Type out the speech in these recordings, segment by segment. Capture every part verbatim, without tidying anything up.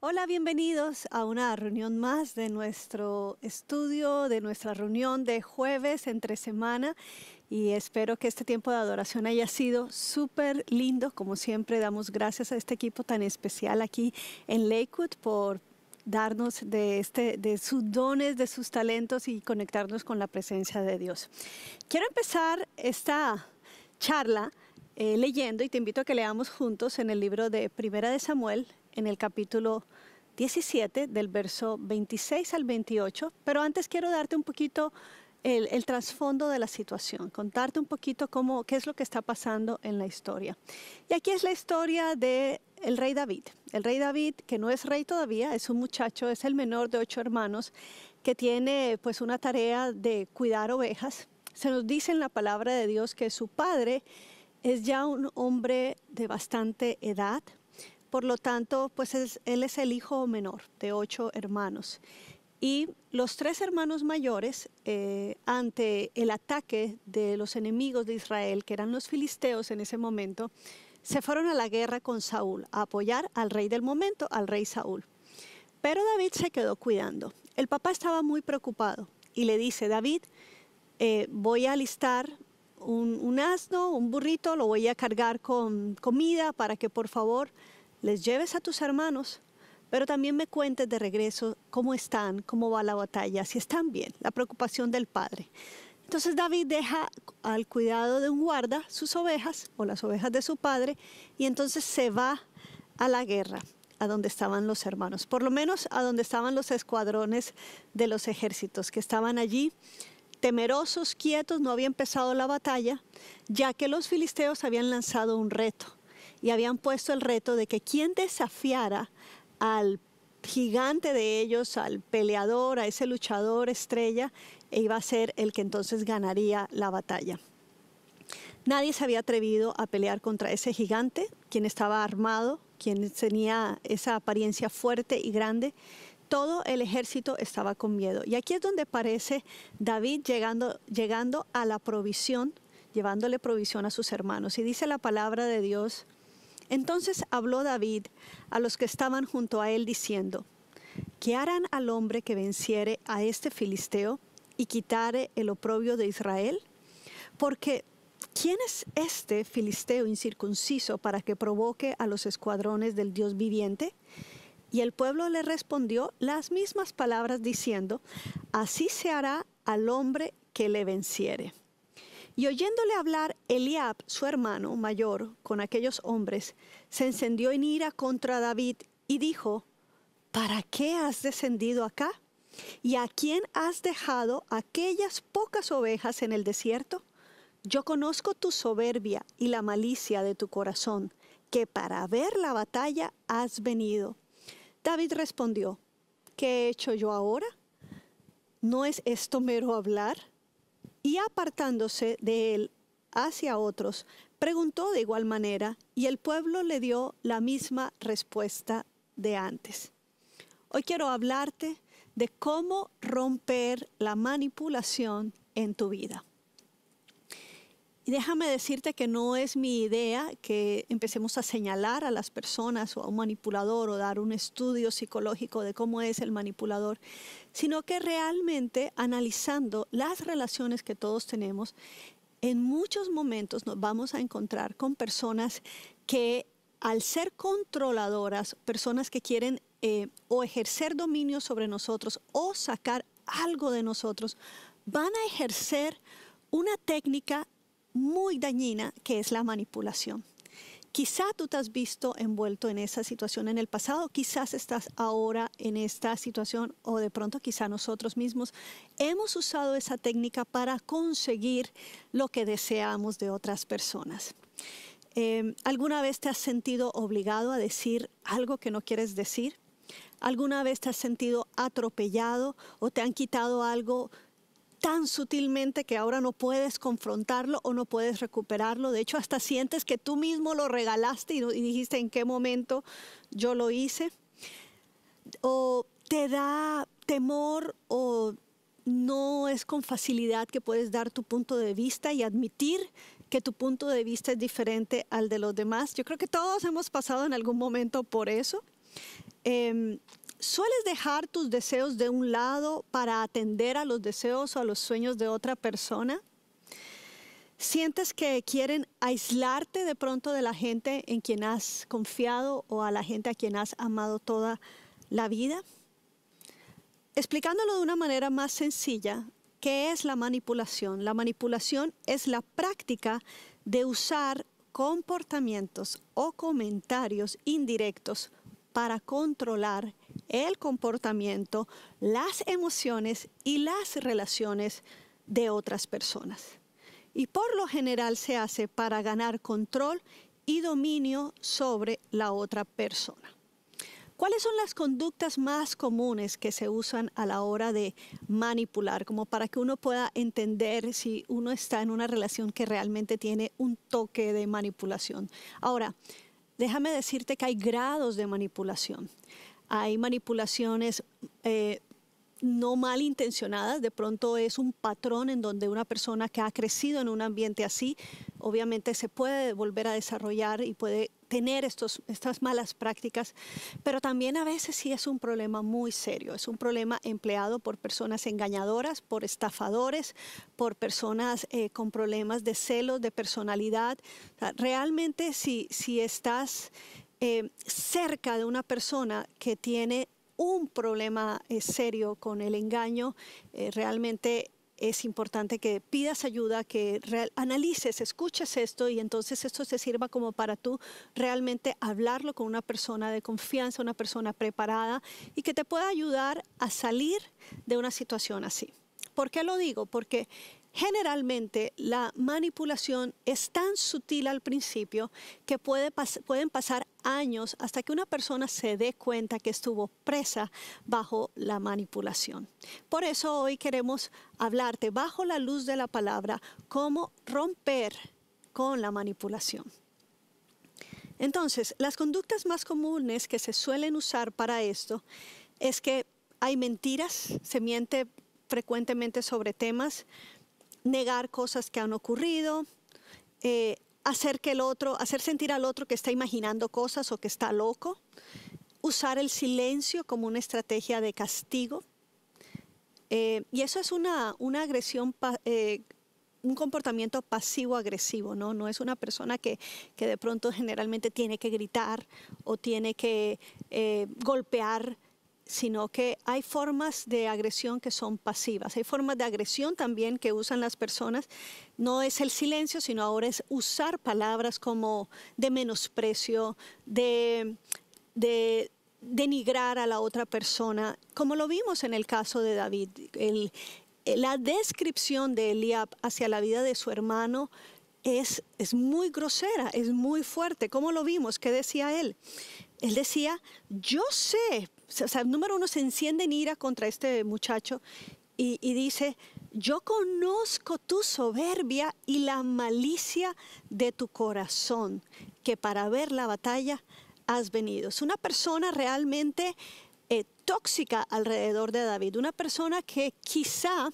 Hola, bienvenidos a una reunión más de nuestro estudio, de nuestra reunión de jueves entre semana. Y espero que este tiempo de adoración haya sido súper lindo. Como siempre, damos gracias a este equipo tan especial aquí en Lakewood por darnos de, este, de sus dones, de sus talentos y conectarnos con la presencia de Dios. Quiero empezar esta charla eh, leyendo, y te invito a que leamos juntos en el libro de Primera de Samuel, en el capítulo diecisiete, del verso veintiséis al veintiocho. Pero antes quiero darte un poquito el, el trasfondo de la situación, contarte un poquito cómo, qué es lo que está pasando en la historia. Y aquí es la historia del rey David. El rey David, que no es rey todavía, es un muchacho, es el menor de ocho hermanos, que tiene pues una tarea de cuidar ovejas. Se nos dice en la palabra de Dios que su padre es ya un hombre de bastante edad. Por lo tanto, pues es, él es el hijo menor de ocho hermanos. Y los tres hermanos mayores, eh, ante el ataque de los enemigos de Israel, que eran los filisteos en ese momento, se fueron a la guerra con Saúl, a apoyar al rey del momento, al rey Saúl. Pero David se quedó cuidando. El papá estaba muy preocupado y le dice: David, eh, voy a alistar un, un asno, un burrito, lo voy a cargar con comida para que por favor les lleves a tus hermanos, pero también me cuentes de regreso cómo están, cómo va la batalla, si están bien, la preocupación del padre. Entonces David deja al cuidado de un guarda sus ovejas o las ovejas de su padre, y entonces se va a la guerra, a donde estaban los hermanos, por lo menos a donde estaban los escuadrones de los ejércitos que estaban allí, temerosos, quietos. No había empezado la batalla, ya que los filisteos habían lanzado un reto y habían puesto el reto de que quien desafiara al gigante de ellos, al peleador, a ese luchador estrella, e iba a ser el que entonces ganaría la batalla. Nadie se había atrevido a pelear contra ese gigante, quien estaba armado, quien tenía esa apariencia fuerte y grande. Todo el ejército estaba con miedo. Y aquí es donde aparece David llegando, llegando a la provisión, llevándole provisión a sus hermanos. Y dice la palabra de Dios: entonces habló David a los que estaban junto a él diciendo: ¿qué harán al hombre que venciere a este filisteo y quitare el oprobio de Israel? Porque ¿quién es este filisteo incircunciso para que provoque a los escuadrones del Dios viviente? Y el pueblo le respondió las mismas palabras diciendo: así se hará al hombre que le venciere. Y oyéndole hablar Eliab, su hermano mayor, con aquellos hombres, se encendió en ira contra David y dijo: ¿para qué has descendido acá? ¿Y a quién has dejado aquellas pocas ovejas en el desierto? Yo conozco tu soberbia y la malicia de tu corazón, que para ver la batalla has venido. David respondió: ¿qué he hecho yo ahora? ¿No es esto mero hablar? Y apartándose de él hacia otros, preguntó de igual manera, y el pueblo le dio la misma respuesta de antes. Hoy quiero hablarte de cómo romper la manipulación en tu vida. Y déjame decirte que no es mi idea que empecemos a señalar a las personas o a un manipulador o dar un estudio psicológico de cómo es el manipulador, sino que realmente analizando las relaciones que todos tenemos, en muchos momentos nos vamos a encontrar con personas que, al ser controladoras, personas que quieren eh, o ejercer dominio sobre nosotros o sacar algo de nosotros, van a ejercer una técnica muy dañina, que es la manipulación. Quizá tú te has visto envuelto en esa situación en el pasado, quizás estás ahora en esta situación, o de pronto quizá nosotros mismos hemos usado esa técnica para conseguir lo que deseamos de otras personas. Eh, ¿Alguna vez te has sentido obligado a decir algo que no quieres decir? ¿Alguna vez te has sentido atropellado o te han quitado algo tan sutilmente que ahora no puedes confrontarlo o no puedes recuperarlo? De hecho, hasta sientes que tú mismo lo regalaste y, y dijiste: ¿en qué momento yo lo hice? ¿O te da temor o no es con facilidad que puedes dar tu punto de vista y admitir que tu punto de vista es diferente al de los demás? Yo creo que todos hemos pasado en algún momento por eso. em, ¿sueles dejar tus deseos de un lado para atender a los deseos o a los sueños de otra persona? ¿Sientes que quieren aislarte de pronto de la gente en quien has confiado o a la gente a quien has amado toda la vida? Explicándolo de una manera más sencilla, ¿qué es la manipulación? La manipulación es la práctica de usar comportamientos o comentarios indirectos para controlar el comportamiento, las emociones y las relaciones de otras personas. Y por lo general se hace para ganar control y dominio sobre la otra persona. ¿Cuáles son las conductas más comunes que se usan a la hora de manipular? Como para que uno pueda entender si uno está en una relación que realmente tiene un toque de manipulación. Ahora, déjame decirte que hay grados de manipulación. Hay manipulaciones eh, no malintencionadas, de pronto es un patrón en donde una persona que ha crecido en un ambiente así, obviamente se puede volver a desarrollar y puede tener estos, estas malas prácticas, pero también a veces sí es un problema muy serio, es un problema empleado por personas engañadoras, por estafadores, por personas eh, con problemas de celos, de personalidad. O sea, realmente si, si estás eh, cerca de una persona que tiene un problema eh, serio con el engaño, eh, realmente es importante que pidas ayuda, que real, analices, escuches esto y entonces esto te sirva como para tú realmente hablarlo con una persona de confianza, una persona preparada y que te pueda ayudar a salir de una situación así. ¿Por qué lo digo? Porque generalmente la manipulación es tan sutil al principio que puede pas- pueden pasar años hasta que una persona se dé cuenta que estuvo presa bajo la manipulación. Por eso hoy queremos hablarte bajo la luz de la palabra cómo romper con la manipulación. Entonces, las conductas más comunes que se suelen usar para esto es que hay mentiras, se miente frecuentemente sobre temas, negar cosas que han ocurrido, eh, hacer que el otro, hacer sentir al otro que está imaginando cosas o que está loco, usar el silencio como una estrategia de castigo. Eh, y eso es una, una agresión, eh, un comportamiento pasivo-agresivo, ¿no? No es una persona que, que de pronto generalmente tiene que gritar o tiene que eh, golpear, sino que hay formas de agresión que son pasivas. Hay formas de agresión también que usan las personas. No es el silencio, sino ahora es usar palabras como de menosprecio, de, de denigrar a la otra persona, como lo vimos en el caso de David. El, la descripción de Eliab hacia la vida de su hermano es, es muy grosera, es muy fuerte. ¿Cómo lo vimos? ¿Qué decía él? Él decía, yo sé, o sea, número uno, se enciende en ira contra este muchacho y, y dice, yo conozco tu soberbia y la malicia de tu corazón, que para ver la batalla has venido. Es una persona realmente eh, tóxica alrededor de David, una persona que quizá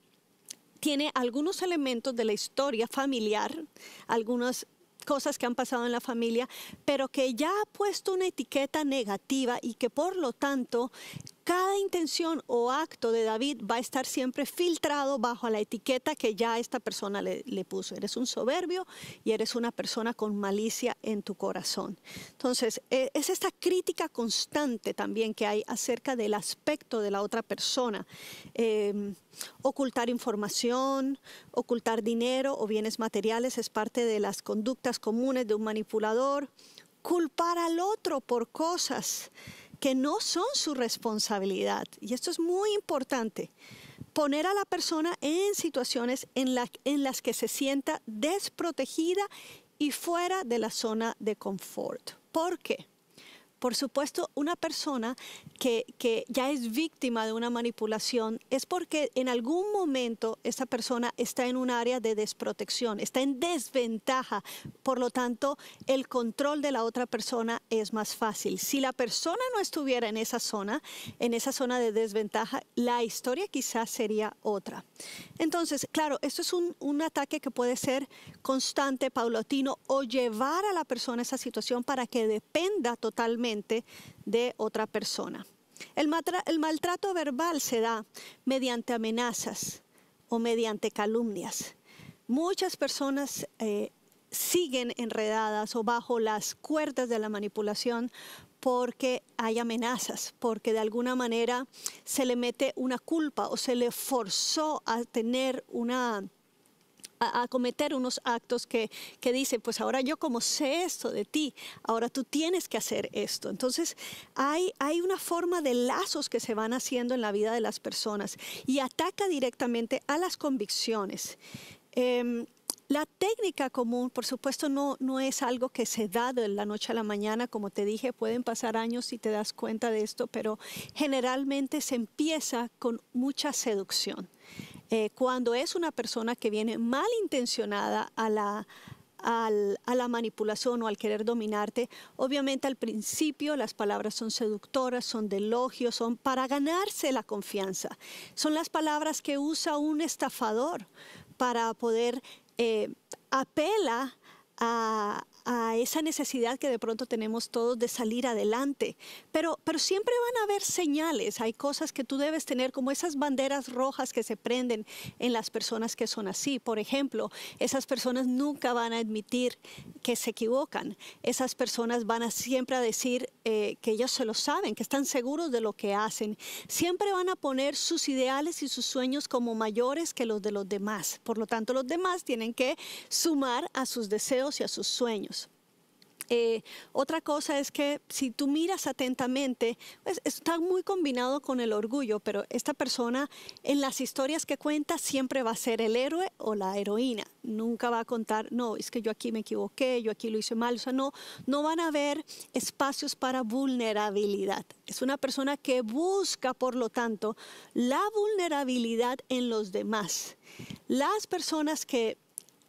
tiene algunos elementos de la historia familiar, algunos cosas que han pasado en la familia, pero que ya ha puesto una etiqueta negativa y que por lo tanto cada intención o acto de David va a estar siempre filtrado bajo la etiqueta que ya esta persona le, le puso. Eres un soberbio y eres una persona con malicia en tu corazón. Entonces, eh, es esta crítica constante también que hay acerca del aspecto de la otra persona. Eh, ocultar información, ocultar dinero o bienes materiales es parte de las conductas comunes de un manipulador. Culpar al otro por cosas que no son su responsabilidad. Y esto es muy importante. Poner a la persona en situaciones en, la, en las que se sienta desprotegida y fuera de la zona de confort. ¿Por qué? Por supuesto, una persona que, que ya es víctima de una manipulación es porque en algún momento esta persona está en un área de desprotección, está en desventaja. Por lo tanto, el control de la otra persona es más fácil. Si la persona no estuviera en esa zona, en esa zona de desventaja, la historia quizás sería otra. Entonces, claro, esto es un, un ataque que puede ser constante, paulatino, o llevar a la persona a esa situación para que dependa totalmente mente de otra persona. El, maltra- el maltrato verbal se da mediante amenazas o mediante calumnias. Muchas personas eh, siguen enredadas o bajo las cuerdas de la manipulación porque hay amenazas, porque de alguna manera se le mete una culpa o se le forzó a tener una a, a cometer unos actos que, que dicen, pues ahora yo como sé esto de ti, ahora tú tienes que hacer esto. Entonces hay, hay una forma de lazos que se van haciendo en la vida de las personas y ataca directamente a las convicciones. Eh, La técnica común, por supuesto, no, no es algo que se da de la noche a la mañana. Como te dije, pueden pasar años si te das cuenta de esto, pero generalmente se empieza con mucha seducción. Eh, cuando es una persona que viene malintencionada a la, al, a la manipulación o al querer dominarte, obviamente al principio las palabras son seductoras, son de elogio, son para ganarse la confianza. Son las palabras que usa un estafador para poder eh, apela a, a esa necesidad que de pronto tenemos todos de salir adelante. Pero, pero siempre van a haber señales, hay cosas que tú debes tener como esas banderas rojas que se prenden en las personas que son así. Por ejemplo, esas personas nunca van a admitir que se equivocan. Esas personas van a siempre a decir eh, que ellos se lo saben, que están seguros de lo que hacen. Siempre van a poner sus ideales y sus sueños como mayores que los de los demás. Por lo tanto, los demás tienen que sumar a sus deseos y a sus sueños. Eh, otra cosa es que si tú miras atentamente, pues está muy combinado con el orgullo, pero esta persona en las historias que cuenta siempre va a ser el héroe o la heroína. Nunca va a contar, no, es que yo aquí me equivoqué, yo aquí lo hice mal. O sea, no, no van a haber espacios para vulnerabilidad. Es una persona que busca, por lo tanto, la vulnerabilidad en los demás. Las personas que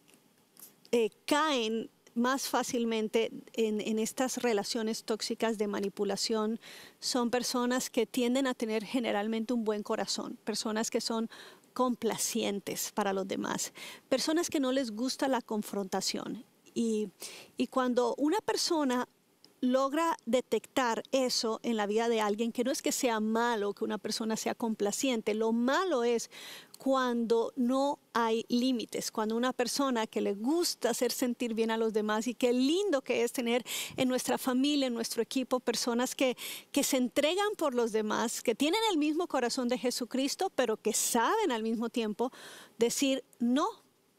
eh, caen más fácilmente en, en estas relaciones tóxicas de manipulación son personas que tienden a tener generalmente un buen corazón, personas que son complacientes para los demás, personas que no les gusta la confrontación. Y, y cuando una persona logra detectar eso en la vida de alguien, que no es que sea malo que una persona sea complaciente, lo malo es cuando no hay límites, cuando una persona que le gusta hacer sentir bien a los demás, y qué lindo que es tener en nuestra familia, en nuestro equipo, personas que, que se entregan por los demás, que tienen el mismo corazón de Jesucristo, pero que saben al mismo tiempo decir no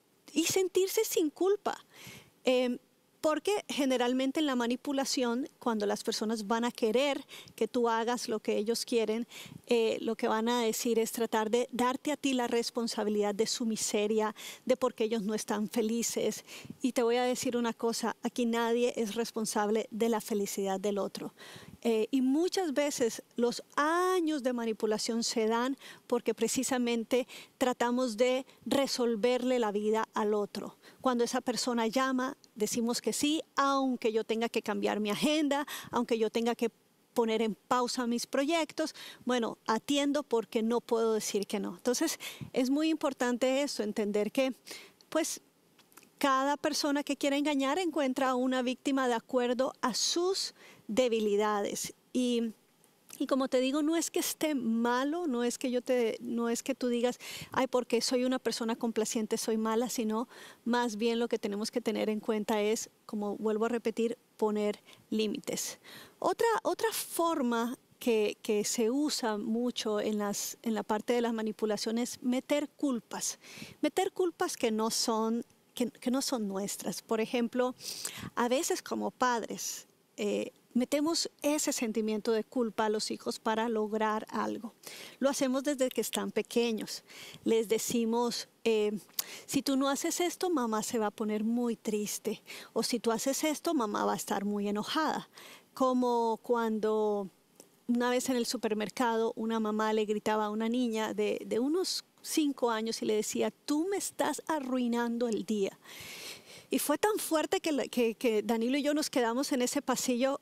y sentirse sin culpa. Eh, Porque generalmente en la manipulación, cuando las personas van a querer que tú hagas lo que ellos quieren, eh, lo que van a decir es tratar de darte a ti la responsabilidad de su miseria, de por qué ellos no están felices. Y te voy a decir una cosa, aquí nadie es responsable de la felicidad del otro. Eh, y muchas veces los años de manipulación se dan porque precisamente tratamos de resolverle la vida al otro. Cuando esa persona llama, decimos que sí, aunque yo tenga que cambiar mi agenda, aunque yo tenga que poner en pausa mis proyectos. Bueno, atiendo porque no puedo decir que no. Entonces, es muy importante eso, entender que, pues, cada persona que quiere engañar encuentra a una víctima de acuerdo a sus debilidades. Y, y como te digo, no es que esté malo, no es que yo te, no es que tú digas, ay, porque soy una persona complaciente, soy mala, sino más bien lo que tenemos que tener en cuenta es, como vuelvo a repetir, poner límites. Otra, otra forma que, que se usa mucho en, las, en la parte de las manipulaciones, meter culpas, meter culpas que no son, que, que no son nuestras. Por ejemplo, a veces como padres, eh, metemos ese sentimiento de culpa a los hijos para lograr algo. Lo hacemos desde que están pequeños. Les decimos, eh, si tú no haces esto, mamá se va a poner muy triste. O si tú haces esto, mamá va a estar muy enojada. Como cuando una vez en el supermercado una mamá le gritaba a una niña de, de unos cinco años y le decía, tú me estás arruinando el día. Y fue tan fuerte que, que, que Danilo y yo nos quedamos en ese pasillo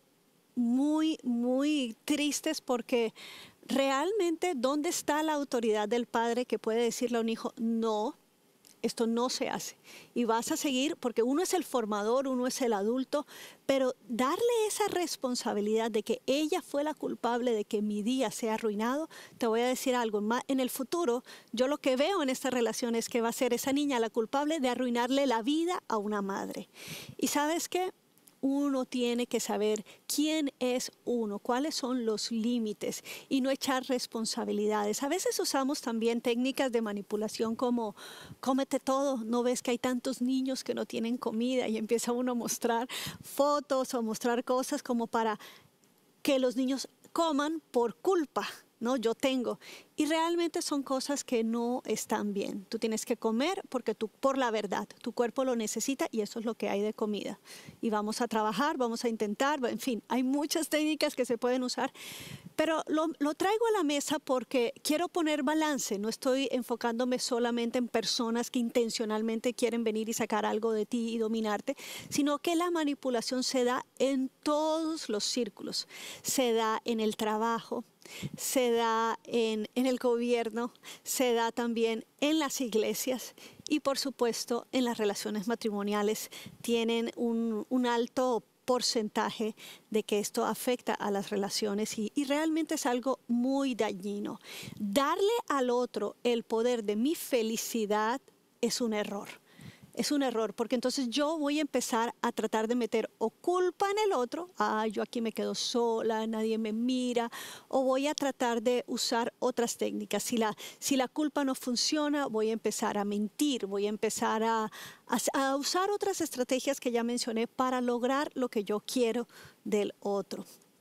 muy, muy tristes porque realmente ¿dónde está la autoridad del padre que puede decirle a un hijo, no, esto no se hace. Y vas a seguir, porque uno es el formador, uno es el adulto, pero darle esa responsabilidad de que ella fue la culpable de que mi día sea arruinado, te voy a decir algo, más en el futuro, yo lo que veo en esta relación es que va a ser esa niña la culpable de arruinarle la vida a una madre. ¿Y sabes qué? Uno tiene que saber quién es uno, cuáles son los límites y no echar responsabilidades. A veces usamos también técnicas de manipulación como cómete todo, no ves que hay tantos niños que no tienen comida y empieza uno a mostrar fotos o mostrar cosas como para que los niños coman por culpa. No, yo tengo. Y realmente son cosas que no están bien. Tú tienes que comer porque tú, por la verdad, tu cuerpo lo necesita y eso es lo que hay de comida. Y vamos a trabajar, vamos a intentar, en fin, hay muchas técnicas que se pueden usar. Pero lo, lo traigo a la mesa porque quiero poner balance. No estoy enfocándome solamente en personas que intencionalmente quieren venir y sacar algo de ti y dominarte, sino que la manipulación se da en todos los círculos. Se da en el trabajo, se da en, en el gobierno, se da también en las iglesias y por supuesto en las relaciones matrimoniales. Tienen un, un alto porcentaje de que esto afecta a las relaciones y, y realmente es algo muy dañino. Darle al otro el poder de mi felicidad es un error. Es un error, porque entonces yo voy a empezar a tratar de meter o culpa en el otro, ah, yo aquí me quedo sola, nadie me mira, o voy a tratar de usar otras técnicas. Si la, si la culpa no funciona, voy a empezar a mentir, voy a empezar a, a, a usar otras estrategias que ya mencioné para lograr lo que yo quiero del otro.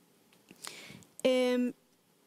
Eh,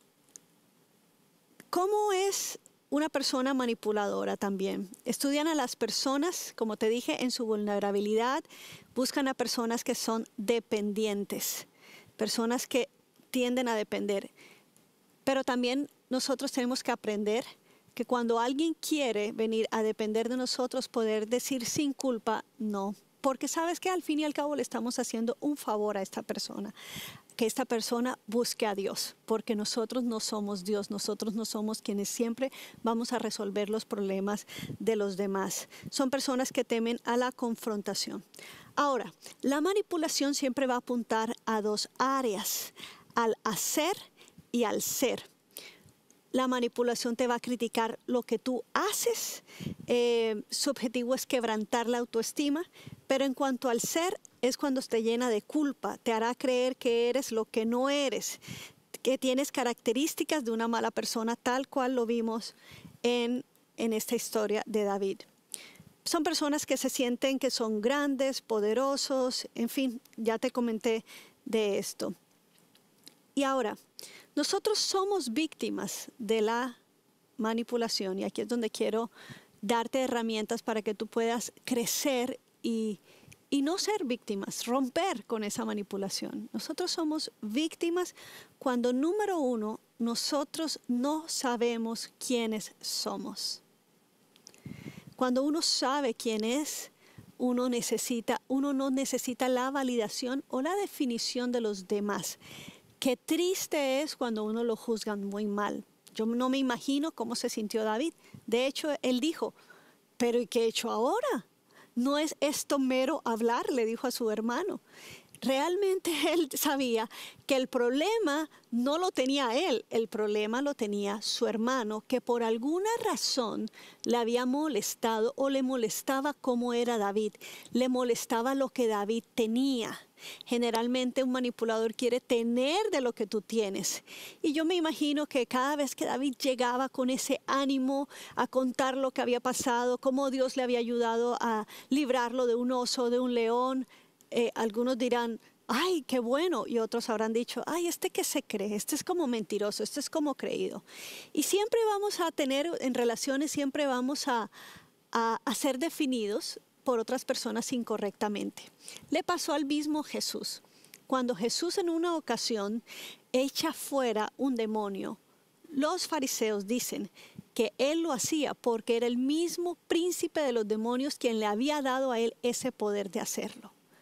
¿Cómo es una persona manipuladora también? Estudian a las personas, como te dije, en su vulnerabilidad, buscan a personas que son dependientes, personas que tienden a depender. Pero también nosotros tenemos que aprender que cuando alguien quiere venir a depender de nosotros, poder decir sin culpa, no. Porque sabes que al fin y al cabo le estamos haciendo un favor a esta persona. Que esta persona busque a Dios, porque nosotros no somos Dios, nosotros no somos quienes siempre vamos a resolver los problemas de los demás. Son personas que temen a la confrontación. Ahora, la manipulación siempre va a apuntar a dos áreas, al hacer y al ser. La manipulación te va a criticar lo que tú haces, eh, su objetivo es quebrantar la autoestima, pero en cuanto al ser, es cuando te llena de culpa, te hará creer que eres lo que no eres, que tienes características de una mala persona, tal cual lo vimos en, en esta historia de David. Son personas que se sienten que son grandes, poderosos, en fin, ya te comenté de esto. Y ahora, nosotros somos víctimas de la manipulación y aquí es donde quiero darte herramientas para que tú puedas crecer y Y no ser víctimas, romper con esa manipulación. Nosotros somos víctimas cuando, número uno, nosotros no sabemos quiénes somos. Cuando uno sabe quién es, uno necesita, uno no necesita la validación o la definición de los demás. Qué triste es cuando uno lo juzgan muy mal. Yo no me imagino cómo se sintió David. De hecho, él dijo, ¿pero y qué he hecho ahora? No es esto mero hablar, le dijo a su hermano. Realmente él sabía que el problema no lo tenía él, el problema lo tenía su hermano, que por alguna razón le había molestado o le molestaba cómo era David, le molestaba lo que David tenía. Generalmente un manipulador quiere tener de lo que tú tienes. Y yo me imagino que cada vez que David llegaba con ese ánimo a contar lo que había pasado, cómo Dios le había ayudado a librarlo de un oso, de un león, eh, algunos dirán, ay, qué bueno, y otros habrán dicho, ay, este que se cree, este es como mentiroso, este es como creído. Y siempre vamos a tener, en relaciones, siempre vamos a, a, a ser definidos por otras personas incorrectamente. Le pasó al mismo Jesús. Cuando Jesús en una ocasión echa fuera un demonio, los fariseos dicen que él lo hacía porque era el mismo príncipe de los demonios quien le había dado a él ese poder de hacerlo.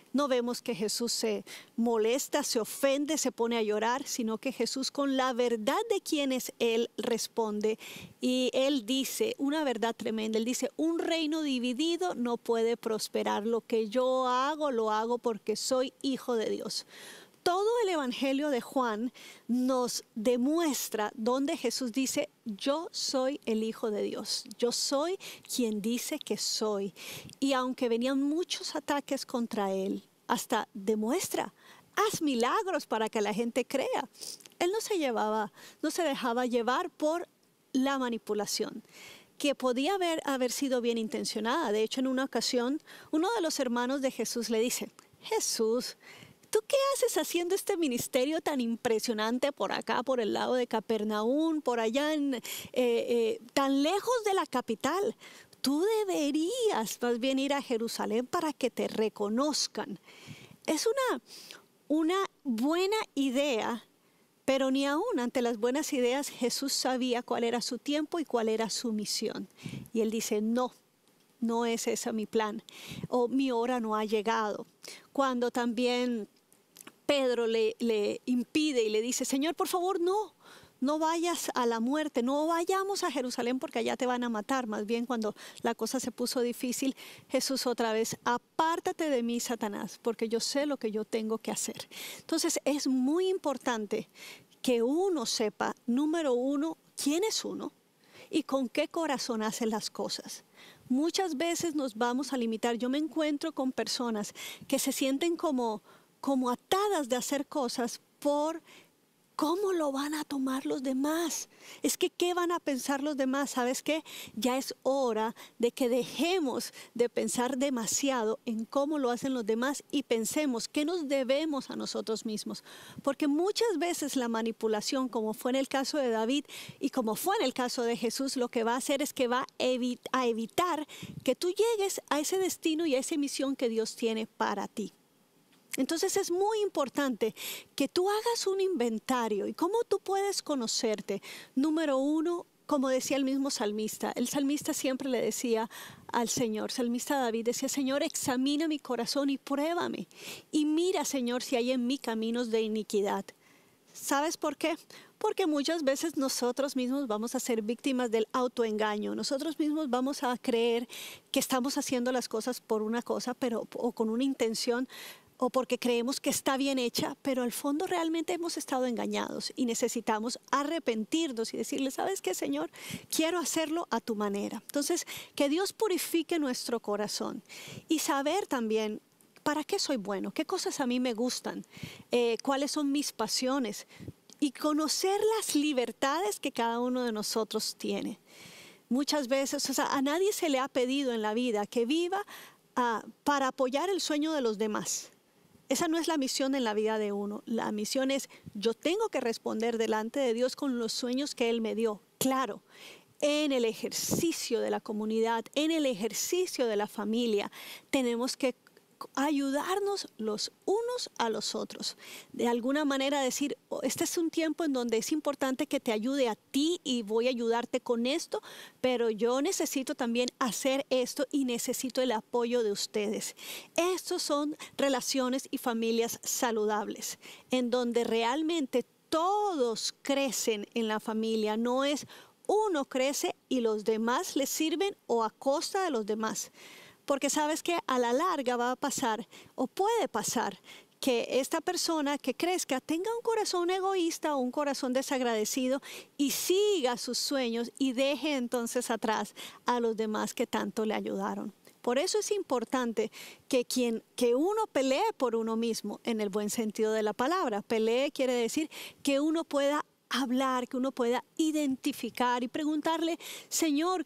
No vemos que Jesús se molesta, se ofende, se pone a llorar, sino que Jesús, con la verdad de quién es Él, responde. Y Él dice una verdad tremenda. Él dice: un reino dividido no puede prosperar. Lo que yo hago, lo hago porque soy hijo de Dios. Todo el Evangelio de Juan nos demuestra donde Jesús dice: yo soy el Hijo de Dios, yo soy quien dice que soy. Y aunque venían muchos ataques contra él, hasta demuestra: haz milagros para que la gente crea. Él no se llevaba, no se dejaba llevar por la manipulación, que podía haber, haber sido bien intencionada. De hecho, en una ocasión, uno de los hermanos de Jesús le dice: Jesús, ¿tú qué haces haciendo este ministerio tan impresionante por acá, por el lado de Capernaum, por allá, en, eh, eh, tan lejos de la capital? Tú deberías más bien ir a Jerusalén para que te reconozcan. Es una, una buena idea, pero ni aún ante las buenas ideas Jesús sabía cuál era su tiempo y cuál era su misión. Y él dice: no. No es ese mi plan, o mi hora no ha llegado. Cuando también Pedro le, le impide y le dice: Señor, por favor, no, no vayas a la muerte, no vayamos a Jerusalén porque allá te van a matar. Más bien, cuando la cosa se puso difícil, Jesús otra vez: apártate de mí, Satanás, porque yo sé lo que yo tengo que hacer. Entonces es muy importante que uno sepa, número uno, quién es uno y con qué corazón hace las cosas. Muchas veces nos vamos a limitar. Yo me encuentro con personas que se sienten como, como atadas de hacer cosas por cómo lo van a tomar los demás. Es que, ¿qué van a pensar los demás? ¿Sabes qué? Ya es hora de que dejemos de pensar demasiado en cómo lo hacen los demás y pensemos qué nos debemos a nosotros mismos. Porque muchas veces la manipulación, como fue en el caso de David y como fue en el caso de Jesús, lo que va a hacer es que va a evitar que tú llegues a ese destino y a esa misión que Dios tiene para ti. Entonces es muy importante que tú hagas un inventario. ¿Y cómo tú puedes conocerte? Número uno, como decía el mismo salmista, el salmista siempre le decía al Señor, salmista David decía: Señor, examina mi corazón y pruébame. Y mira, Señor, si hay en mí caminos de iniquidad. ¿Sabes por qué? Porque muchas veces nosotros mismos vamos a ser víctimas del autoengaño. Nosotros mismos vamos a creer que estamos haciendo las cosas por una cosa, pero o con una intención, o porque creemos que está bien hecha, pero al fondo realmente hemos estado engañados y necesitamos arrepentirnos y decirle: ¿sabes qué, Señor? Quiero hacerlo a tu manera. Entonces, que Dios purifique nuestro corazón y saber también para qué soy bueno, qué cosas a mí me gustan, eh, cuáles son mis pasiones y conocer las libertades que cada uno de nosotros tiene. Muchas veces, o sea, a nadie se le ha pedido en la vida que viva uh, para apoyar el sueño de los demás. Esa no es la misión en la vida de uno. La misión es: yo tengo que responder delante de Dios con los sueños que Él me dio. Claro, en el ejercicio de la comunidad, en el ejercicio de la familia, tenemos que ayudarnos los unos a los otros. De alguna manera decir: oh, este es un tiempo en donde es importante que te ayude a ti y voy a ayudarte con esto, pero yo necesito también hacer esto y necesito el apoyo de ustedes. Estos son relaciones y familias saludables, en donde realmente todos crecen en la familia. No es uno crece y los demás le sirven o a costa de los demás. Porque sabes que a la larga va a pasar, o puede pasar, que esta persona que crezca tenga un corazón egoísta o un corazón desagradecido y siga sus sueños y deje entonces atrás a los demás que tanto le ayudaron. Por eso es importante que, quien, que uno pelee por uno mismo, en el buen sentido de la palabra. Pelee quiere decir que uno pueda hablar, que uno pueda identificar y preguntarle: Señor,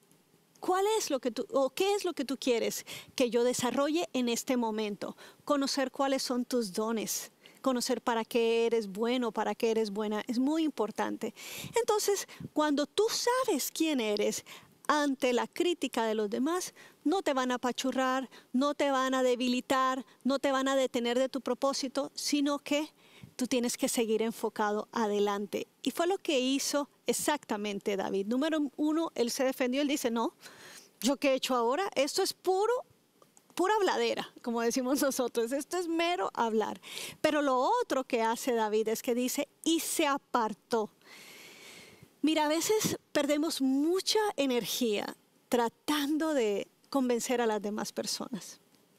¿cuál es lo que tú, o qué es lo que tú quieres que yo desarrolle en este momento? Conocer cuáles son tus dones, conocer para qué eres bueno, para qué eres buena, es muy importante. Entonces, cuando tú sabes quién eres ante la crítica de los demás, no te van a apachurrar, no te van a debilitar, no te van a detener de tu propósito, sino que tú tienes que seguir enfocado adelante. Y fue lo que hizo exactamente David. Número uno, él se defendió, él dice: no, ¿yo qué he hecho ahora? Esto es puro pura habladera, como decimos nosotros. Esto es mero hablar. Pero lo otro que hace David es que dice, y se apartó. Mira, a veces perdemos mucha energía tratando de convencer a las demás personas.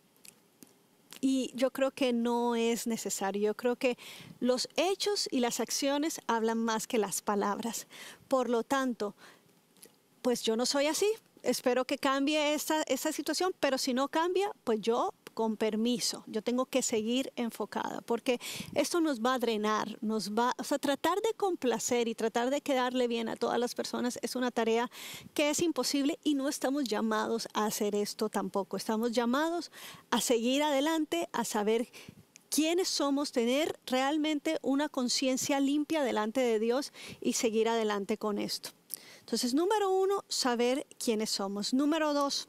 Y yo creo que no es necesario. Yo creo que los hechos y las acciones hablan más que las palabras. Por lo tanto, pues yo no soy así. Espero que cambie esta, esta situación, pero si no cambia, pues yo con permiso, yo tengo que seguir enfocada, porque esto nos va a drenar, nos va, o sea, tratar de complacer y tratar de quedarle bien a todas las personas es una tarea que es imposible y no estamos llamados a hacer esto tampoco. Estamos llamados a seguir adelante, a saber quiénes somos, tener realmente una conciencia limpia delante de Dios y seguir adelante con esto. Entonces, número uno, saber quiénes somos. Número dos,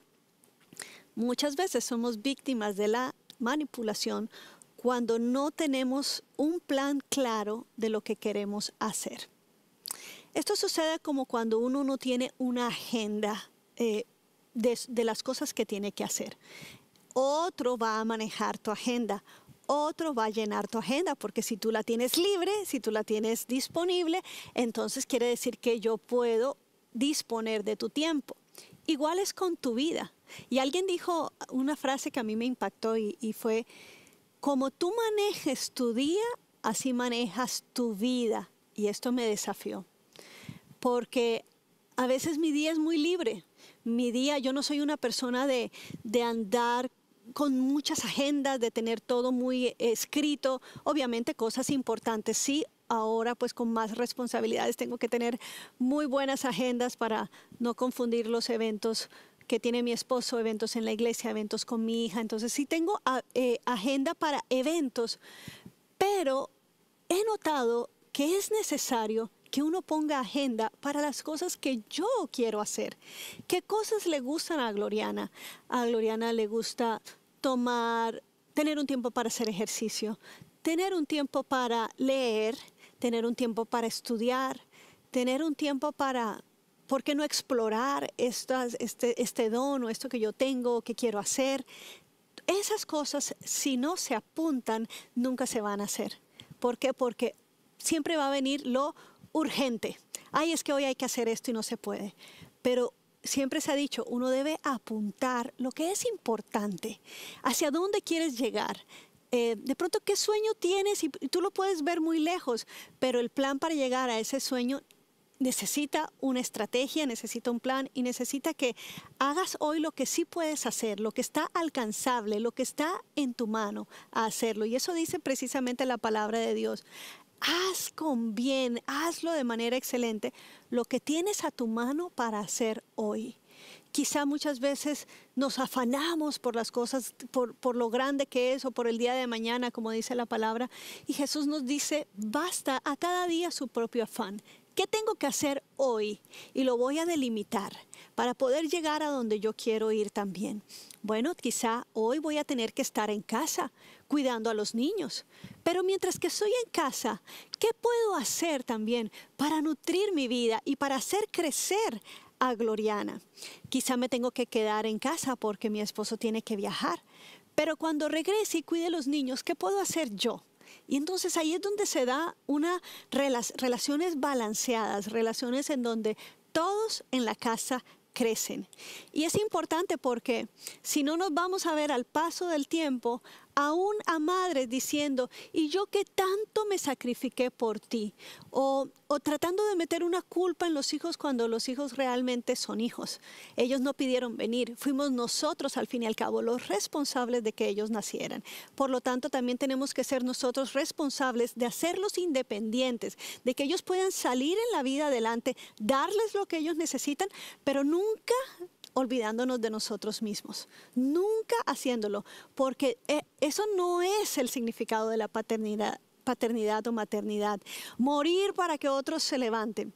muchas veces somos víctimas de la manipulación cuando no tenemos un plan claro de lo que queremos hacer. Esto sucede como cuando uno no tiene una agenda eh, de, de las cosas que tiene que hacer. Otro va a manejar tu agenda. Otro va a llenar tu agenda, porque si tú la tienes libre, si tú la tienes disponible, entonces quiere decir que yo puedo disponer de tu tiempo. Igual es con tu vida. Y alguien dijo una frase que a mí me impactó y, y fue, como tú manejes tu día, así manejas tu vida. Y esto me desafió, porque a veces mi día es muy libre. Mi día, yo no soy una persona de, de andar con muchas agendas, de tener todo muy escrito. Obviamente cosas importantes sí. Ahora pues con más responsabilidades tengo que tener muy buenas agendas para no confundir los eventos que tiene mi esposo, eventos en la iglesia, eventos con mi hija. Entonces sí tengo a, eh, agenda para eventos, pero he notado que es necesario que uno ponga agenda para las cosas que yo quiero hacer. ¿Qué cosas le gustan a Gloriana? A Gloriana le gusta tomar, tener un tiempo para hacer ejercicio, tener un tiempo para leer, tener un tiempo para estudiar, tener un tiempo para, ¿por qué no explorar estas, este, este don o esto que yo tengo, que quiero hacer? Esas cosas, si no se apuntan, nunca se van a hacer. ¿Por qué? Porque siempre va a venir lo urgente. Ay, es que hoy hay que hacer esto y no se puede. Pero siempre se ha dicho, uno debe apuntar lo que es importante, hacia dónde quieres llegar. Eh, de pronto, ¿qué sueño tienes? Y, y tú lo puedes ver muy lejos, pero el plan para llegar a ese sueño necesita una estrategia, necesita un plan y necesita que hagas hoy lo que sí puedes hacer, lo que está alcanzable, lo que está en tu mano a hacerlo. Y eso dice precisamente la palabra de Dios. Haz con bien, hazlo de manera excelente, lo que tienes a tu mano para hacer hoy. Quizá muchas veces nos afanamos por las cosas, por, por lo grande que es o por el día de mañana, como dice la palabra. Y Jesús nos dice, basta a cada día su propio afán. ¿Qué tengo que hacer hoy? Y lo voy a delimitar para poder llegar a donde yo quiero ir también. Bueno, quizá hoy voy a tener que estar en casa cuidando a los niños. Pero mientras que estoy en casa, ¿qué puedo hacer también para nutrir mi vida y para hacer crecer a Gloriana? Quizá me tengo que quedar en casa porque mi esposo tiene que viajar. Pero cuando regrese y cuide a los niños, ¿qué puedo hacer yo? Y entonces ahí es donde se da una relaciones balanceadas, relaciones en donde todos en la casa crecen. Y es importante porque si no nos vamos a ver al paso del tiempo, aún a madres diciendo, ¿y yo qué tanto me sacrifiqué por ti? O, o tratando de meter una culpa en los hijos cuando los hijos realmente son hijos. Ellos no pidieron venir, fuimos nosotros al fin y al cabo los responsables de que ellos nacieran. Por lo tanto, también tenemos que ser nosotros responsables de hacerlos independientes, de que ellos puedan salir en la vida adelante, darles lo que ellos necesitan, pero nunca olvidándonos de nosotros mismos, nunca haciéndolo, porque eso no es el significado de la paternidad, paternidad o maternidad. Morir para que otros se levanten.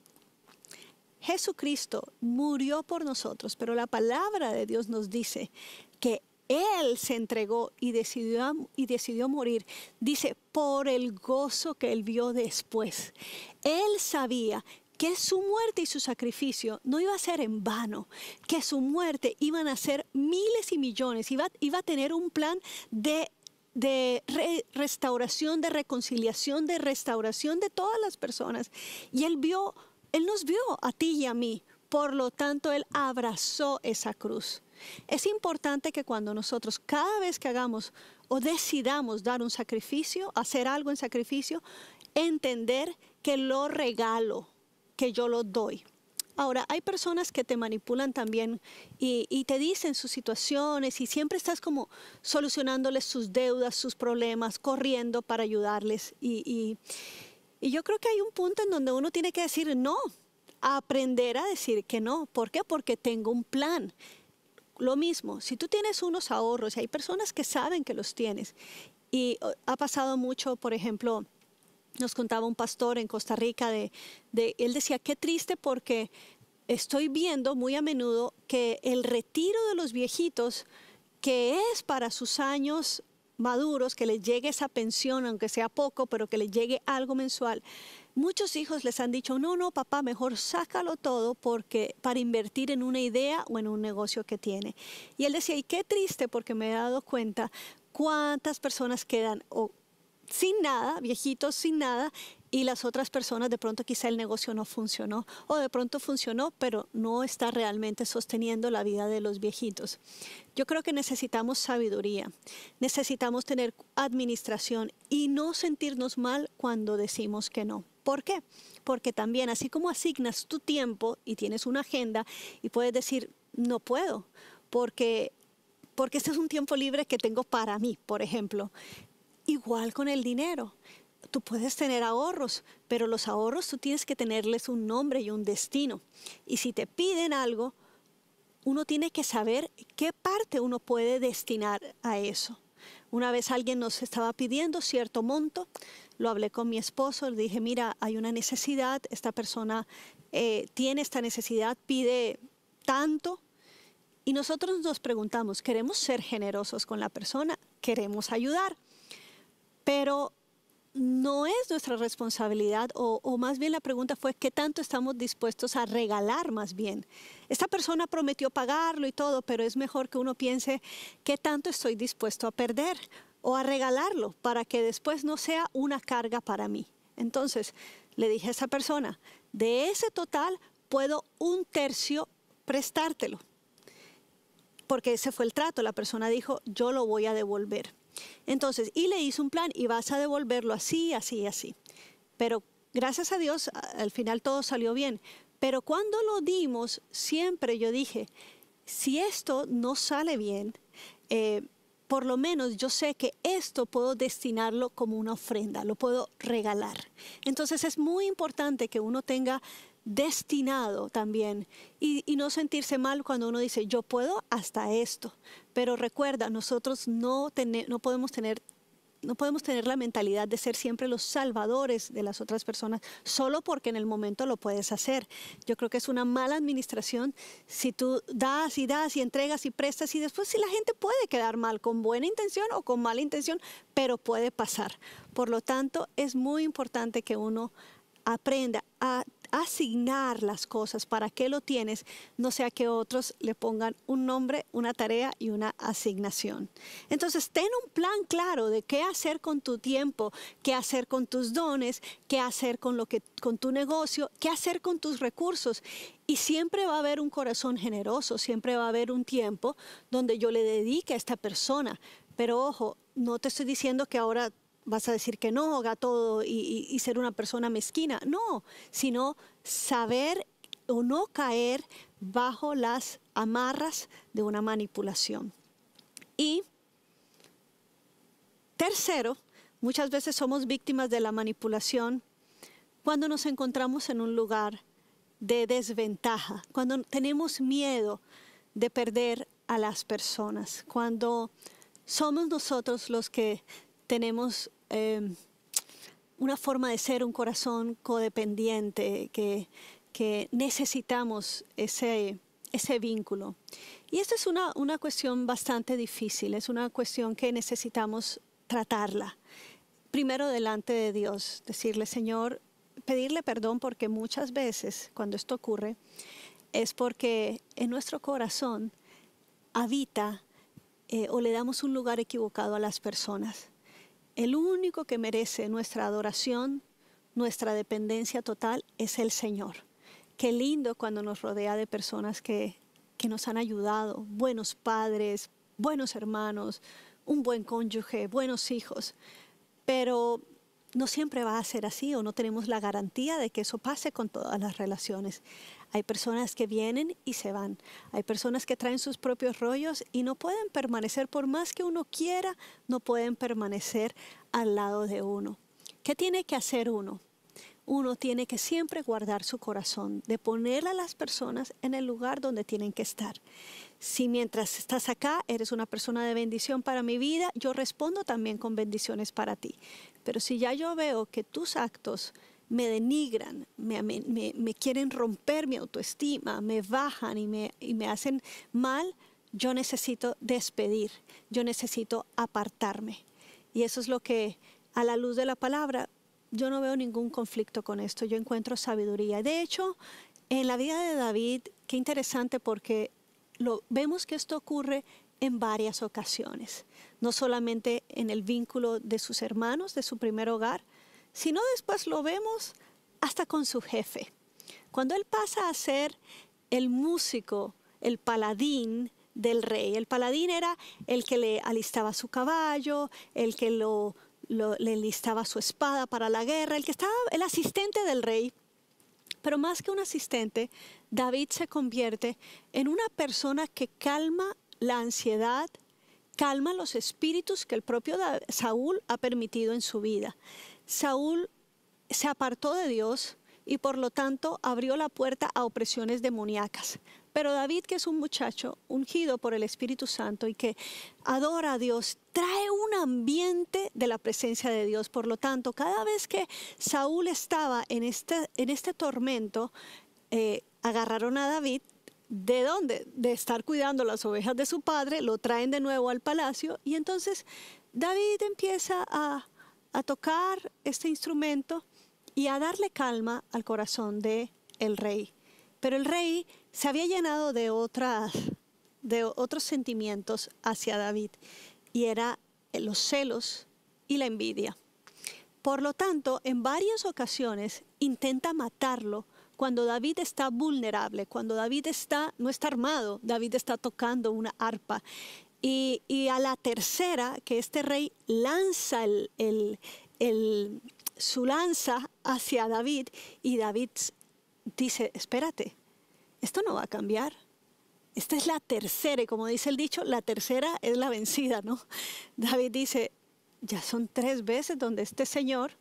Jesucristo murió por nosotros, pero la palabra de Dios nos dice que Él se entregó y decidió, y decidió morir. Dice, por el gozo que Él vio después. Él sabía que su muerte y su sacrificio no iba a ser en vano, que su muerte iban a ser miles y millones, iba, iba a tener un plan de, de re, restauración, de reconciliación, de restauración de todas las personas. Y Él vio, Él nos vio a ti y a mí, por lo tanto Él abrazó esa cruz. Es importante que cuando nosotros, cada vez que hagamos o decidamos dar un sacrificio, hacer algo en sacrificio, entender que lo regalo, que yo lo doy. Ahora, hay personas que te manipulan también y, y te dicen sus situaciones y siempre estás como solucionándoles sus deudas, sus problemas, corriendo para ayudarles. Y, y, y yo creo que hay un punto en donde uno tiene que decir no, aprender a decir que no. ¿Por qué? Porque tengo un plan. Lo mismo, si tú tienes unos ahorros, y hay personas que saben que los tienes, y ha pasado mucho, por ejemplo, nos contaba un pastor en Costa Rica, de, de, él decía, qué triste porque estoy viendo muy a menudo que el retiro de los viejitos, que es para sus años maduros, que les llegue esa pensión, aunque sea poco, pero que les llegue algo mensual. Muchos hijos les han dicho, no, no, papá, mejor sácalo todo porque, para invertir en una idea o en un negocio que tiene. Y él decía, y qué triste porque me he dado cuenta cuántas personas quedan o sin nada, viejitos sin nada, y las otras personas de pronto quizá el negocio no funcionó, o de pronto funcionó, pero no está realmente sosteniendo la vida de los viejitos. Yo creo que necesitamos sabiduría, necesitamos tener administración y no sentirnos mal cuando decimos que no. ¿Por qué? Porque también, así como asignas tu tiempo y tienes una agenda y puedes decir, no puedo, porque, porque este es un tiempo libre que tengo para mí, por ejemplo. Igual con el dinero. Tú puedes tener ahorros, pero los ahorros tú tienes que tenerles un nombre y un destino. Y si te piden algo, uno tiene que saber qué parte uno puede destinar a eso. Una vez alguien nos estaba pidiendo cierto monto, lo hablé con mi esposo, le dije, mira, hay una necesidad, esta persona eh, tiene esta necesidad, pide tanto. Y nosotros nos preguntamos, ¿queremos ser generosos con la persona? ¿Queremos ayudar? Pero no es nuestra responsabilidad, o, o más bien la pregunta fue, ¿qué tanto estamos dispuestos a regalar más bien? Esta persona prometió pagarlo y todo, pero es mejor que uno piense, ¿qué tanto estoy dispuesto a perder o a regalarlo para que después no sea una carga para mí? Entonces, le dije a esa persona, de ese total puedo un tercio prestártelo, porque ese fue el trato. La persona dijo, yo lo voy a devolver. Entonces, y le hice un plan y vas a devolverlo así, así, así. Pero gracias a Dios, al final todo salió bien. Pero cuando lo dimos, siempre yo dije, si esto no sale bien, eh, por lo menos yo sé que esto puedo destinarlo como una ofrenda, lo puedo regalar. Entonces es muy importante que uno tenga destinado también y, y no sentirse mal cuando uno dice yo puedo hasta esto, pero recuerda, nosotros no, tener, no podemos tener no podemos tener la mentalidad de ser siempre los salvadores de las otras personas solo porque en el momento lo puedes hacer. Yo creo que es una mala administración si tú das y das y entregas y prestas y después si la gente puede quedar mal con buena intención o con mala intención, pero puede pasar. Por lo tanto, es muy importante que uno aprenda a asignar las cosas, para qué lo tienes, no sea que otros le pongan un nombre, una tarea y una asignación. Entonces, ten un plan claro de qué hacer con tu tiempo, qué hacer con tus dones, qué hacer con, lo que, con tu negocio, qué hacer con tus recursos. Y siempre va a haber un corazón generoso, siempre va a haber un tiempo donde yo le dedique a esta persona. Pero ojo, no te estoy diciendo que ahora vas a decir que no, haga todo y, y, y ser una persona mezquina. No, sino saber o no caer bajo las amarras de una manipulación. Y tercero, muchas veces somos víctimas de la manipulación cuando nos encontramos en un lugar de desventaja, cuando tenemos miedo de perder a las personas, cuando somos nosotros los que tenemos eh, una forma de ser, un corazón codependiente, que, que necesitamos ese, ese vínculo. Y esta es una, una cuestión bastante difícil, es una cuestión que necesitamos tratarla. Primero delante de Dios, decirle, Señor, pedirle perdón porque muchas veces cuando esto ocurre es porque en nuestro corazón habita eh, o le damos un lugar equivocado a las personas. El único que merece nuestra adoración, nuestra dependencia total es el Señor. Qué lindo cuando nos rodea de personas que, que nos han ayudado, buenos padres, buenos hermanos, un buen cónyuge, buenos hijos. Pero no siempre va a ser así o no tenemos la garantía de que eso pase con todas las relaciones. Hay personas que vienen y se van. Hay personas que traen sus propios rollos y no pueden permanecer, por más que uno quiera, no pueden permanecer al lado de uno. ¿Qué tiene que hacer uno? Uno tiene que siempre guardar su corazón, de poner a las personas en el lugar donde tienen que estar. Si mientras estás acá eres una persona de bendición para mi vida, yo respondo también con bendiciones para ti. Pero si ya yo veo que tus actos me denigran, me, me, me quieren romper mi autoestima, me bajan y me, y me hacen mal, yo necesito despedir, yo necesito apartarme. Y eso es lo que, a la luz de la palabra, yo no veo ningún conflicto con esto, yo encuentro sabiduría. De hecho, en la vida de David, qué interesante porque lo, vemos que esto ocurre en varias ocasiones, no solamente en el vínculo de sus hermanos, de su primer hogar, sino después lo vemos hasta con su jefe. Cuando él pasa a ser el músico, el paladín del rey. El paladín era el que le alistaba su caballo, el que lo, lo, le alistaba su espada para la guerra, el que estaba el asistente del rey. Pero más que un asistente, David se convierte en una persona que calma la ansiedad, calma los espíritus que el propio Saúl ha permitido en su vida. Saúl se apartó de Dios y por lo tanto abrió la puerta a opresiones demoníacas. Pero David, que es un muchacho ungido por el Espíritu Santo y que adora a Dios, trae un ambiente de la presencia de Dios. Por lo tanto, cada vez que Saúl estaba en este, en este tormento, eh, agarraron a David. ¿De dónde? De estar cuidando las ovejas de su padre, lo traen de nuevo al palacio y entonces David empieza a, a tocar este instrumento y a darle calma al corazón del rey. Pero el rey se había llenado de, otras, de otros sentimientos hacia David y era los celos y la envidia. Por lo tanto, en varias ocasiones intenta matarlo cuando David está vulnerable, cuando David está, no está armado, David está tocando una arpa. Y, y a la tercera, que este rey lanza el, el, el, su lanza hacia David y David dice, espérate, esto no va a cambiar. Esta es la tercera y como dice el dicho, la tercera es la vencida, ¿no? David dice, ya son tres veces donde este señor,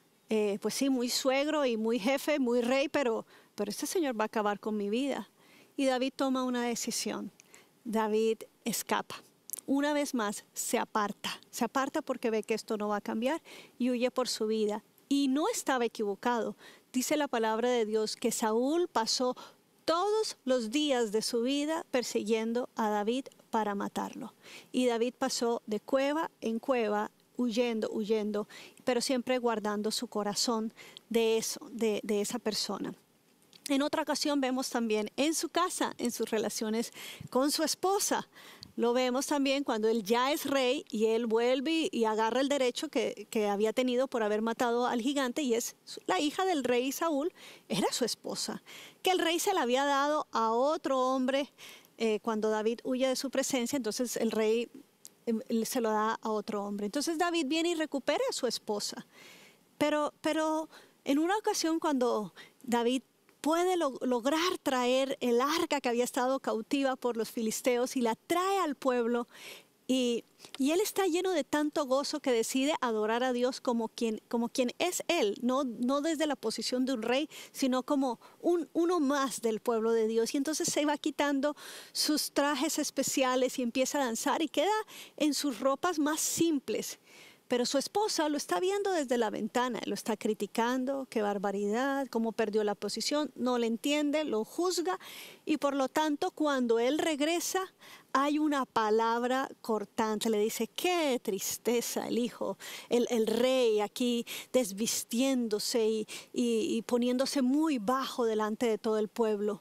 eh, pues sí, muy suegro y muy jefe, muy rey, pero, pero este señor va a acabar con mi vida. Y David toma una decisión. David escapa. Una vez más se aparta. Se aparta porque ve que esto no va a cambiar y huye por su vida. Y no estaba equivocado. Dice la palabra de Dios que Saúl pasó todos los días de su vida persiguiendo a David para matarlo. Y David pasó de cueva en cueva, huyendo, huyendo, pero siempre guardando su corazón de eso, de, de esa persona. En otra ocasión vemos también en su casa, en sus relaciones con su esposa. Lo vemos también cuando él ya es rey y él vuelve y agarra el derecho que, que había tenido por haber matado al gigante y es la hija del rey Saúl, era su esposa, que el rey se la había dado a otro hombre eh, cuando David huye de su presencia, entonces el rey eh, se lo da a otro hombre. Entonces David viene y recupera a su esposa. Pero, pero en una ocasión cuando David puede lo, lograr traer el arca que había estado cautiva por los filisteos y la trae al pueblo y, y él está lleno de tanto gozo que decide adorar a Dios como quien, como quien es él, no, no desde la posición de un rey, sino como un, uno más del pueblo de Dios. Y entonces se va quitando sus trajes especiales y empieza a danzar y queda en sus ropas más simples. Pero su esposa lo está viendo desde la ventana, lo está criticando, qué barbaridad, cómo perdió la posición, no le entiende, lo juzga y por lo tanto cuando él regresa hay una palabra cortante, le dice, qué tristeza el hijo, el, el rey aquí desvistiéndose y, y, y poniéndose muy bajo delante de todo el pueblo.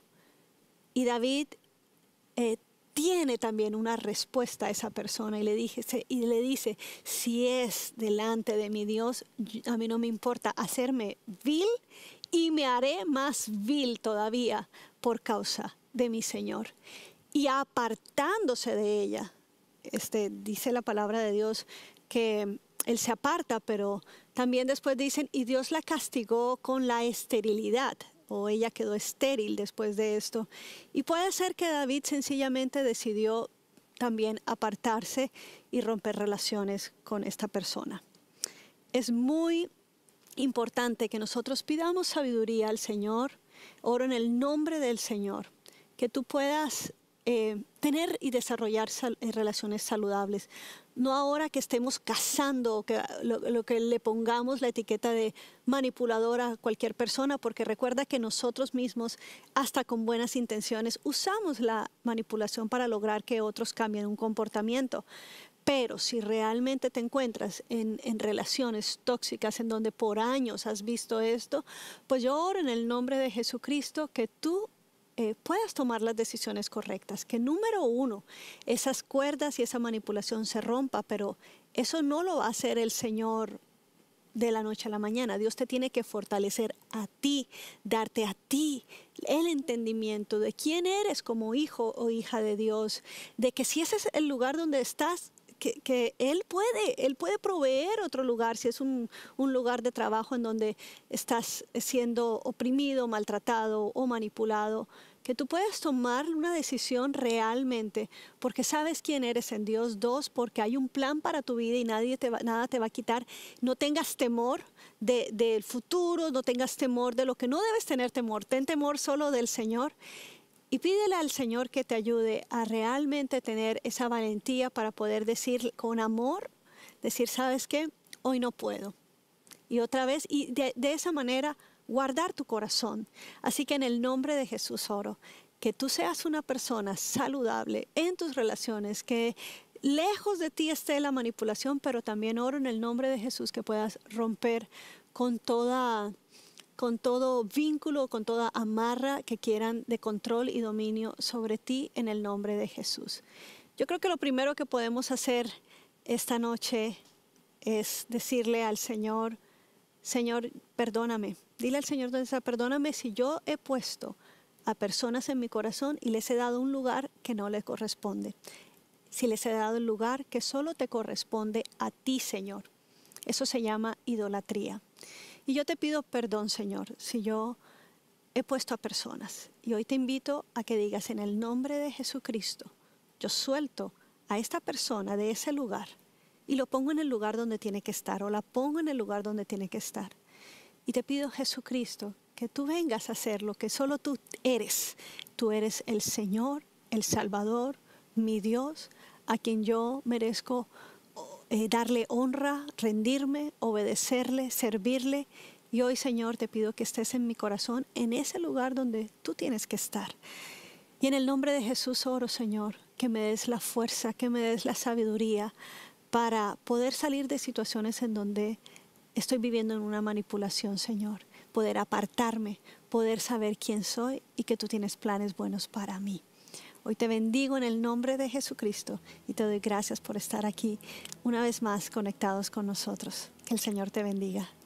Y David eh, tiene también una respuesta a esa persona y le, dije, y le dice, si es delante de mi Dios, a mí no me importa hacerme vil y me haré más vil todavía por causa de mi Señor. Y apartándose de ella, este, dice la palabra de Dios que él se aparta, pero también después dicen, y Dios la castigó con la esterilidad, o ella quedó estéril después de esto. Y puede ser que David sencillamente decidió también apartarse y romper relaciones con esta persona. Es muy importante que nosotros pidamos sabiduría al Señor. Oro en el nombre del Señor, que tú puedas eh, tener y desarrollar sal, eh, relaciones saludables. No ahora que estemos cazando, que lo, lo que le pongamos la etiqueta de manipulador a cualquier persona, porque recuerda que nosotros mismos, hasta con buenas intenciones, usamos la manipulación para lograr que otros cambien un comportamiento. Pero si realmente te encuentras en, en relaciones tóxicas en donde por años has visto esto, pues yo oro en el nombre de Jesucristo que tú Eh, puedas tomar las decisiones correctas, que número uno, esas cuerdas y esa manipulación se rompa, pero eso no lo va a hacer el Señor de la noche a la mañana. Dios te tiene que fortalecer a ti, darte a ti el entendimiento de quién eres como hijo o hija de Dios, de que si ese es el lugar donde estás, Que, que Él puede, Él puede proveer otro lugar, si es un, un lugar de trabajo en donde estás siendo oprimido, maltratado o manipulado, que tú puedas tomar una decisión realmente, porque sabes quién eres en Dios. Dos, porque hay un plan para tu vida y nadie te va, nada te va a quitar. No tengas temor de, del futuro, no tengas temor de lo que no debes tener temor. Ten temor solo del Señor. Y pídele al Señor que te ayude a realmente tener esa valentía para poder decir con amor, decir, ¿sabes qué? Hoy no puedo. Y otra vez, y de, de esa manera guardar tu corazón. Así que en el nombre de Jesús oro, que tú seas una persona saludable en tus relaciones, que lejos de ti esté la manipulación, pero también oro en el nombre de Jesús que puedas romper con toda... con todo vínculo, con toda amarra que quieran de control y dominio sobre ti en el nombre de Jesús. Yo creo que lo primero que podemos hacer esta noche es decirle al Señor, Señor, perdóname. Dile al Señor donde está, perdóname si yo he puesto a personas en mi corazón y les he dado un lugar que no les corresponde. Si les he dado el lugar que solo te corresponde a ti, Señor. Eso se llama idolatría. Y yo te pido perdón, Señor, si yo he puesto a personas. Y hoy te invito a que digas en el nombre de Jesucristo, yo suelto a esta persona de ese lugar y lo pongo en el lugar donde tiene que estar o la pongo en el lugar donde tiene que estar. Y te pido, Jesucristo, que tú vengas a hacer lo que solo tú eres. Tú eres el Señor, el Salvador, mi Dios, a quien yo merezco Eh, darle honra, rendirme, obedecerle, servirle. Y hoy, Señor, te pido que estés en mi corazón, en ese lugar donde tú tienes que estar. Y en el nombre de Jesús oro, Señor, que me des la fuerza, que me des la sabiduría para poder salir de situaciones en donde estoy viviendo en una manipulación, Señor. Poder apartarme, poder saber quién soy y que tú tienes planes buenos para mí. Hoy te bendigo en el nombre de Jesucristo y te doy gracias por estar aquí una vez más conectados con nosotros. Que el Señor te bendiga.